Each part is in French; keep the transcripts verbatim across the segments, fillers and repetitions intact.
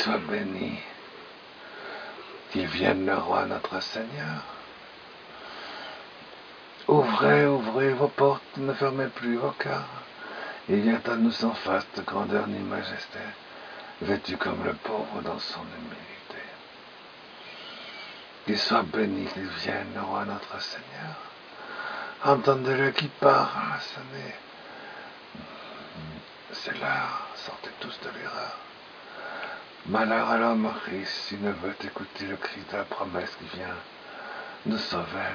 soit béni, qu'il vienne le roi notre Seigneur. Ouvrez, ouvrez vos portes, ne fermez plus vos cœurs. Il vient à nous sans faste, grandeur ni majesté, vêtu comme le pauvre dans son humilité. Qu'il soit béni, qu'il vienne le roi notre Seigneur. Entendez-le qui parle, sonnez. C'est l'heure, sortez tous de l'erreur. Malheur à l'homme riche s'il ne veut écouter le cri de la promesse qui vient nous sauver.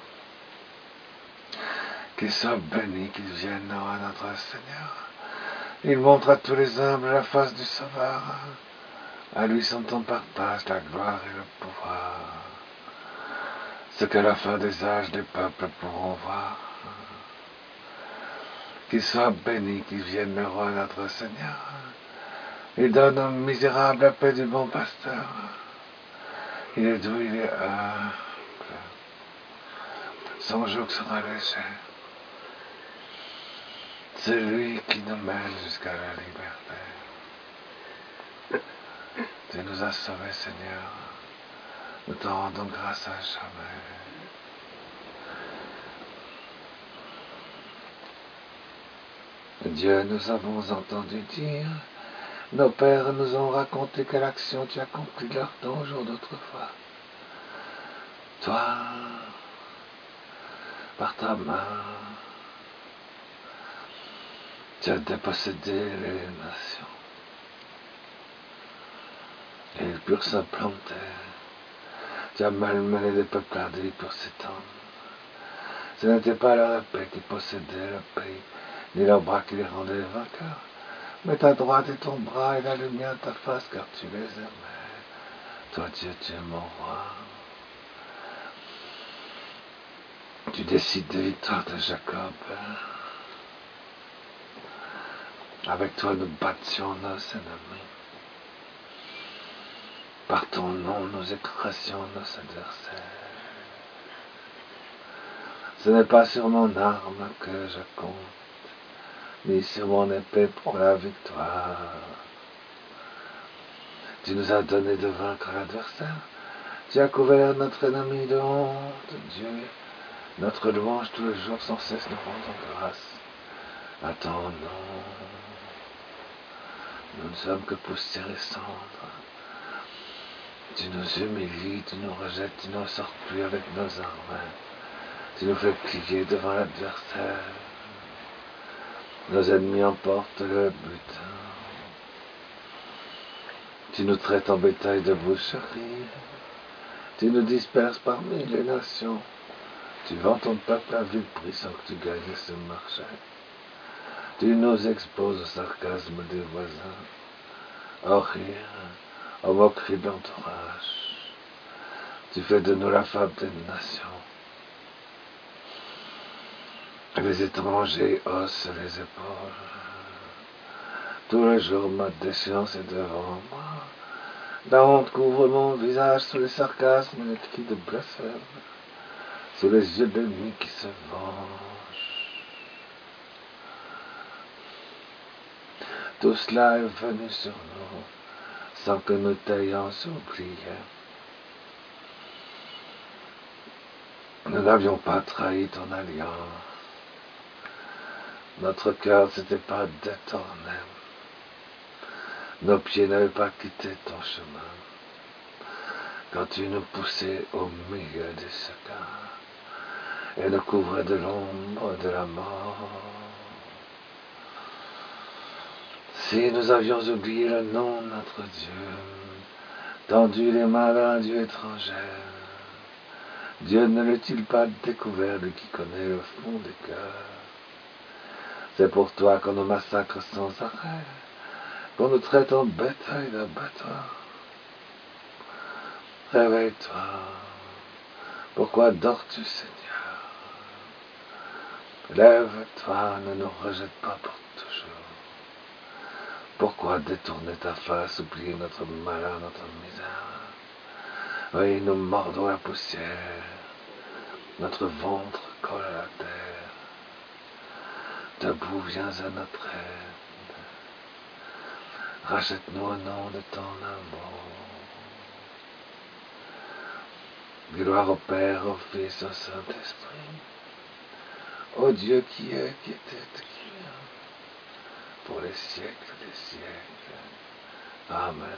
Qu'il soit béni, qu'il vienne le roi notre Seigneur. Il montre à tous les humbles la face du Sauveur. À lui son ton partage la gloire et le pouvoir. Ce qu'à la fin des âges les peuples pourront voir. Qu'il soit béni, qu'il vienne le roi notre Seigneur. Il donne aux misérables la paix du bon pasteur. Il est doux, il est humble. Son joug sera léger. C'est lui qui nous mène jusqu'à la liberté. Tu nous as sauvés, Seigneur. Nous t'en rendons grâce à jamais. Dieu, nous avons entendu dire, nos pères nous ont raconté quelle action tu as accomplie leur temps au jour d'autrefois. Toi, par ta main, tu as dépossédé les nations. Et ils purent s'implanter. Tu as malmené des peuples ardis pour s'étendre. Ce n'était pas leur épée qui possédait le pays, ni leur bras qui les rendait vainqueurs, mais ta droite et ton bras et la lumière de ta face, car tu les aimais. Toi, Dieu, tu es mon roi. Tu décides des victoires de Jacob. Avec toi, nous battions nos ennemis. Par ton nom, nous écrasions nos adversaires. Ce n'est pas sur mon arme que je compte, ni sur mon épée pour la victoire. Tu nous as donné de vaincre l'adversaire. Tu as couvert notre ennemi de honte, Dieu. Notre louange tous les jours sans cesse nous rendons grâce à ton nom. Nous ne sommes que poussière et cendre. Tu nous humilies, tu nous rejettes, tu ne sors plus avec nos armes. Tu nous fais plier devant l'adversaire. Nos ennemis emportent le butin. Tu nous traites en bétail de boucherie. Tu nous disperses parmi les nations. Tu vends ton peuple à vil prix sans que tu gagnes ce marché. Tu nous exposes au sarcasme des voisins, au rire, aux moqueries de l'entourage. Tu fais de nous la fable des nations. Les étrangers haussent les épaules. Tous les jours, ma déchéance est devant moi. La honte couvre mon visage sous les sarcasmes et les cris de blasphème, sous les yeux de l'ennemi qui se venge. Tout cela est venu sur nous, sans que nous t'ayons oublié. Nous n'avions pas trahi ton alliance. Notre cœur ne s'était pas détourné. Nos pieds n'avaient pas quitté ton chemin. Quand tu nous poussais au milieu des secours et nous couvrais de l'ombre de la mort. Si nous avions oublié le nom de notre Dieu, tendu les mains à un Dieu étranger, Dieu ne l'a-t-il pas découvert, lui qui connaît le fond des cœurs? C'est pour toi qu'on nous massacre sans arrêt, qu'on nous traite en bétail d'abattoir. Réveille-toi. Pourquoi dors-tu, Seigneur? Lève-toi, ne nous rejette pas pour toujours. Pourquoi détourner ta face, oublier notre malheur, notre misère? Oui, nous mordons la poussière, notre ventre colle à la terre. Debout, viens à notre aide. Rachète-nous au nom de ton amour. Gloire au Père, au Fils, au Saint-Esprit, au Dieu qui est, qui était, qui est, pour les siècles des siècles. Amen.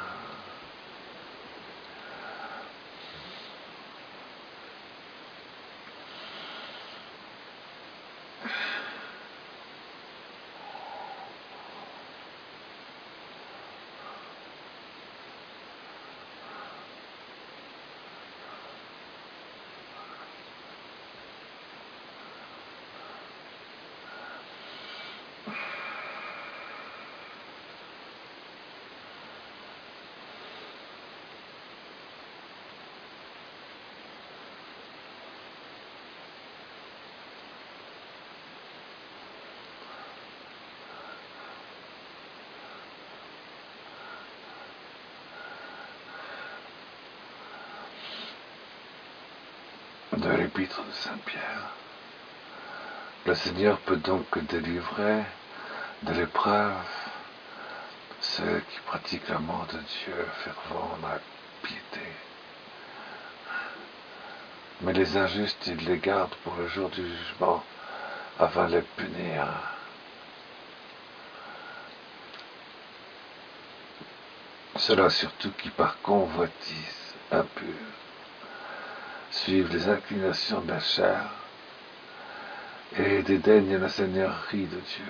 De l'épître de Saint Pierre. Le Seigneur peut donc délivrer de l'épreuve ceux qui pratiquent l'amour de Dieu fervent dans la piété. Mais les injustes, il les garde pour le jour du jugement, afin de les punir. Ceux-là surtout qui par convoitise impure suivent les inclinations de la chair et dédaignent la seigneurie de Dieu.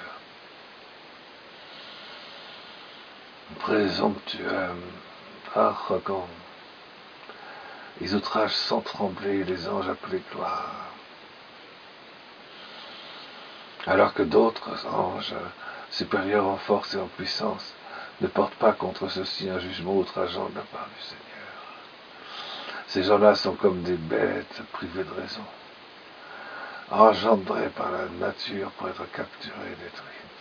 Présomptueux, arrogants, ils outragent sans trembler les anges appelés gloire, alors que d'autres anges, supérieurs en force et en puissance, ne portent pas contre ceux-ci un jugement outrageant de la part du Seigneur. Ces gens-là sont comme des bêtes privées de raison, engendrées par la nature pour être capturées et détruites.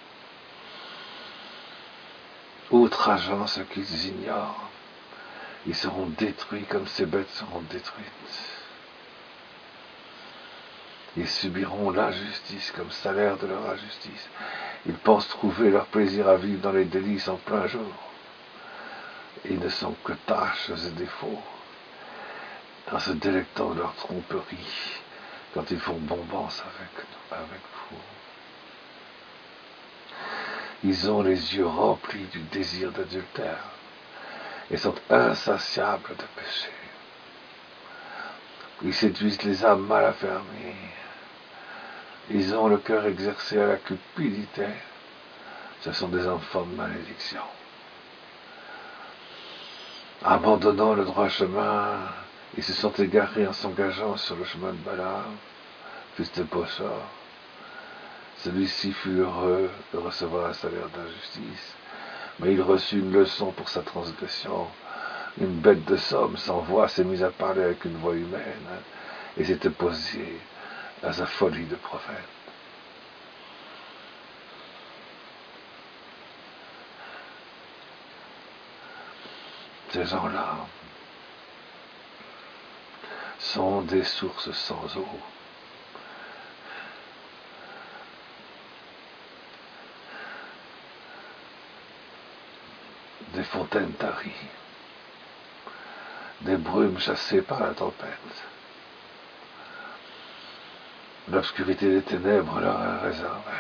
Outrageant ce qu'ils ignorent, ils seront détruits comme ces bêtes seront détruites. Ils subiront l'injustice comme salaire de leur injustice. Ils pensent trouver leur plaisir à vivre dans les délices en plein jour. Ils ne sont que taches et défauts, en se délectant de leur tromperie, quand ils font bombance avec, avec vous. Ils ont les yeux remplis du désir d'adultère et sont insatiables de péché. Ils séduisent les âmes mal affermies. Ils ont le cœur exercé à la cupidité. Ce sont des enfants de malédiction. Abandonnant le droit chemin, ils se sont égarés en s'engageant sur le chemin de Balaam, fils de Bochor. Celui-ci fut heureux de recevoir un salaire d'injustice, mais il reçut une leçon pour sa transgression. Une bête de somme sans voix s'est mise à parler avec une voix humaine et s'est opposée à sa folie de prophète. Ces gens-là sont des sources sans eau. Des fontaines taries, des brumes chassées par la tempête. L'obscurité des ténèbres leur est réservée,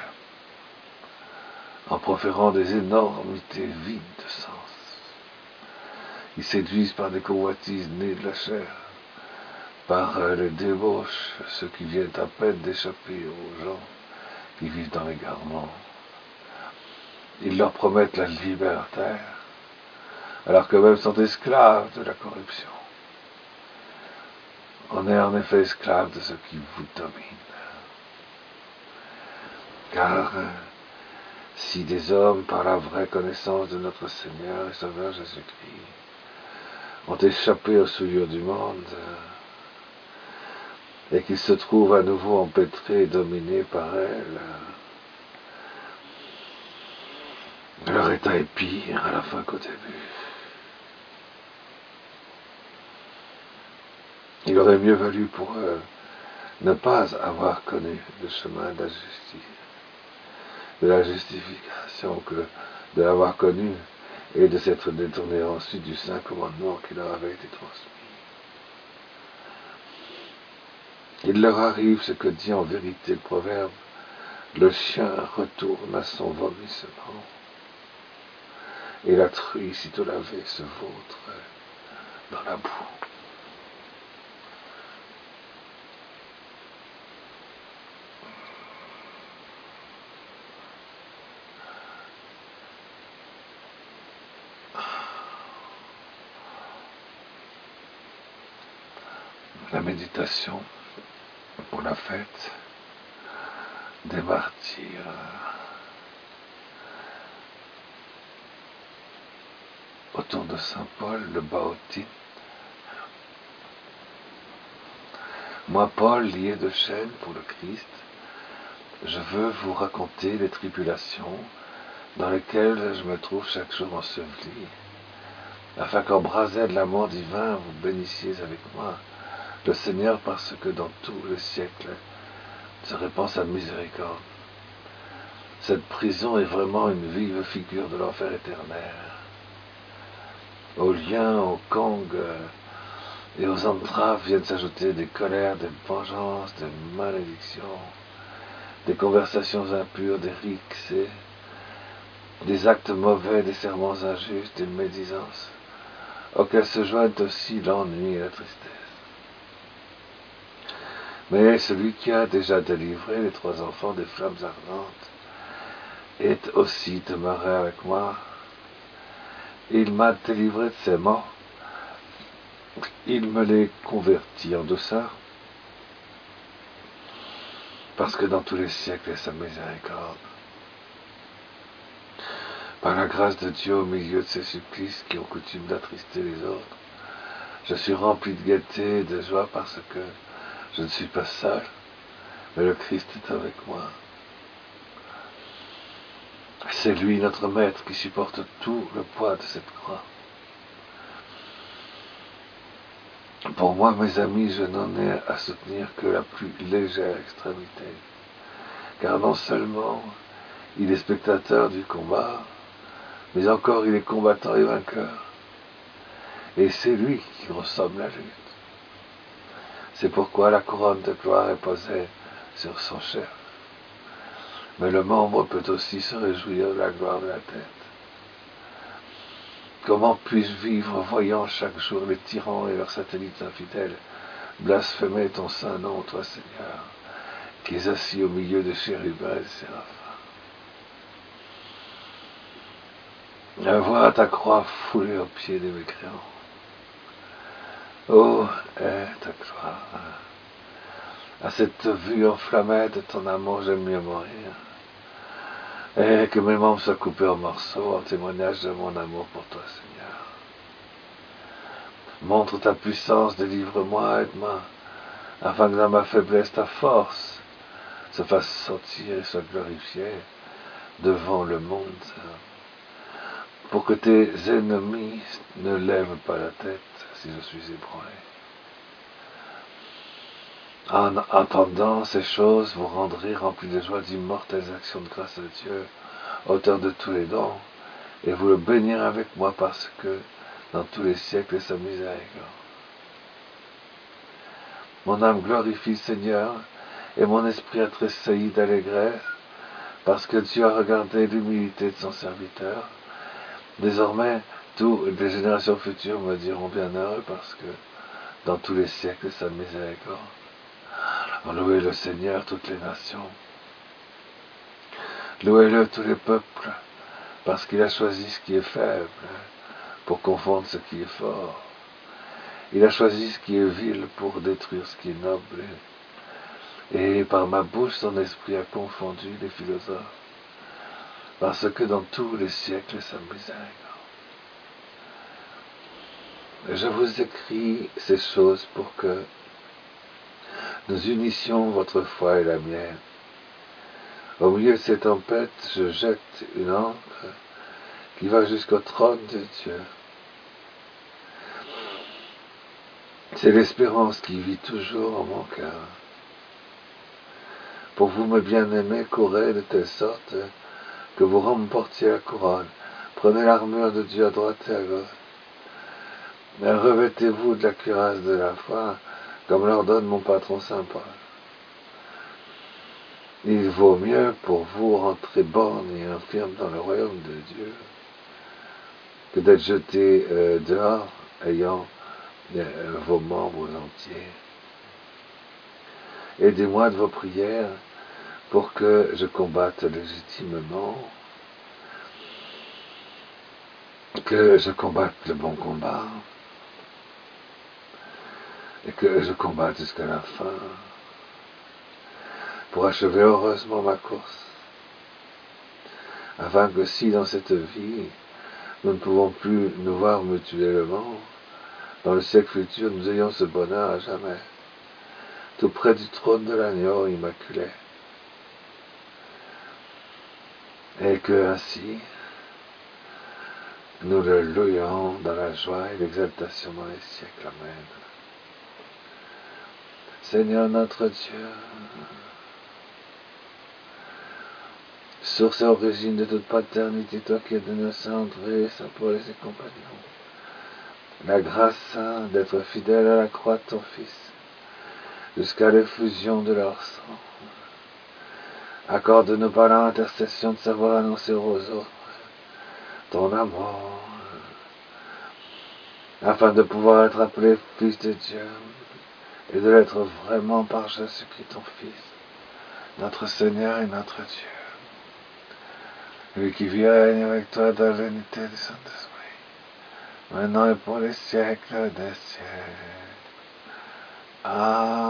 en proférant des énormités vides de sens. Ils séduisent par des convoitises nées de la chair, par les débauches, ceux qui viennent à peine d'échapper aux gens qui vivent dans l'égarement. Ils leur promettent la liberté, alors qu'eux-mêmes sont esclaves de la corruption. On est en effet esclave de ce qui vous domine. Car si des hommes, par la vraie connaissance de notre Seigneur et Sauveur Jésus-Christ, ont échappé aux souillures du monde, et qu'ils se trouvent à nouveau empêtrés et dominés par elle, leur état est pire à la fin qu'au début. Il aurait mieux valu pour eux ne pas avoir connu le chemin de la justice de la justification que de l'avoir connu et de s'être détourné ensuite du saint commandement qui leur avait été transmis. Il leur arrive ce que dit en vérité le proverbe, le chien retourne à son vomissement, et la truie, sitôt lavée, se vautre dans la boue. La méditation pour la fête des martyrs. Autour de Saint Paul, le Baotin. Moi, Paul, lié de chaîne pour le Christ, je veux vous raconter les tribulations dans lesquelles je me trouve chaque jour enseveli, afin qu'embrasé de l'amour divin, vous bénissiez avec moi le Seigneur, parce que dans tous les siècles se répand sa miséricorde. Cette prison est vraiment une vive figure de l'enfer éternel. Aux liens, aux gangs et aux entraves viennent s'ajouter des colères, des vengeances, des malédictions, des conversations impures, des rixes, des actes mauvais, des serments injustes, des médisances, auxquels se joignent aussi l'ennui et la tristesse. Mais celui qui a déjà délivré les trois enfants des flammes ardentes est aussi demeuré avec moi. Il m'a délivré de ses morts. Il me les convertit en douceur, parce que dans tous les siècles est sa miséricorde. Par la grâce de Dieu, au milieu de ces supplices qui ont coutume d'attrister les autres, je suis rempli de gaieté et de joie parce que je ne suis pas seul, mais le Christ est avec moi. C'est lui, notre Maître, qui supporte tout le poids de cette croix. Pour moi, mes amis, je n'en ai à soutenir que la plus légère extrémité, car non seulement il est spectateur du combat, mais encore il est combattant et vainqueur. Et c'est lui qui consomme la lutte. C'est pourquoi la couronne de gloire est posée sur son chef. Mais le membre peut aussi se réjouir de la gloire de la tête. Comment puis-je vivre voyant chaque jour les tyrans et leurs satellites infidèles blasphémer ton saint nom, toi Seigneur, qui es assis au milieu des chérubins et des séraphins. La voir ta croix foulée aux pieds des mécréants. Oh, aie ta gloire. À cette vue enflammée de ton amour, j'aime mieux mourir. Et que mes membres soient coupés en morceaux en témoignage de mon amour pour toi, Seigneur. Montre ta puissance, délivre-moi, aide-moi, afin que dans ma faiblesse, ta force se fasse sentir et soit glorifiée devant le monde, pour que tes ennemis ne lèvent pas la tête si je suis ébranlé. En entendant ces choses, vous rendrez remplis de joie d'immortelles actions de grâce à Dieu, auteur de tous les dons, et vous le bénirez avec moi parce que dans tous les siècles est sa miséricorde. Mon âme glorifie le Seigneur, et mon esprit a tressailli d'allégresse, parce que Dieu a regardé l'humilité de son serviteur. Désormais, toutes les générations futures me diront bienheureux, parce que dans tous les siècles est sa miséricorde. Louez le Seigneur, toutes les nations. Louez-le, tous les peuples, parce qu'il a choisi ce qui est faible, pour confondre ce qui est fort. Il a choisi ce qui est vil pour détruire ce qui est noble. Et par ma bouche, son esprit a confondu les philosophes, parce que dans tous les siècles, sa miséricorde. Je vous écris ces choses pour que nous unissions votre foi et la mienne. Au milieu de ces tempêtes, je jette une encre qui va jusqu'au trône de Dieu. C'est l'espérance qui vit toujours en mon cœur. Pour vous, mes bien-aimés, courez de telle sorte que vous remportiez la couronne. Prenez l'armure de Dieu à droite et à gauche. Mais revêtez-vous de la cuirasse de la foi, comme l'ordonne mon patron Saint Paul. Il vaut mieux pour vous rentrer borne et infirme dans le royaume de Dieu que d'être jeté euh, dehors, ayant euh, vos membres entiers. Aidez-moi de vos prières pour que je combatte légitimement, que je combatte le bon combat, et que je combatte jusqu'à la fin, pour achever heureusement ma course, afin que si dans cette vie, nous ne pouvons plus nous voir mutuellement, dans le siècle futur, nous ayons ce bonheur à jamais, tout près du trône de l'agneau immaculé, et que ainsi, nous le louions dans la joie et l'exaltation dans les siècles. Amen. Seigneur notre Dieu, source et origine de toute paternité, toi qui es donné à Saint André, Saint Paul et ses compagnons, la grâce d'être fidèle à la croix de ton Fils, jusqu'à l'effusion de leur sang. Accorde-nous par l'intercession de savoir annoncer aux autres ton amour, afin de pouvoir être appelé Fils de Dieu, et de l'être vraiment par Jésus-Christ ton Fils, notre Seigneur et notre Dieu. Lui qui vit et règne avec toi dans l'unité du Saint-Esprit, maintenant et pour les siècles des siècles. Amen.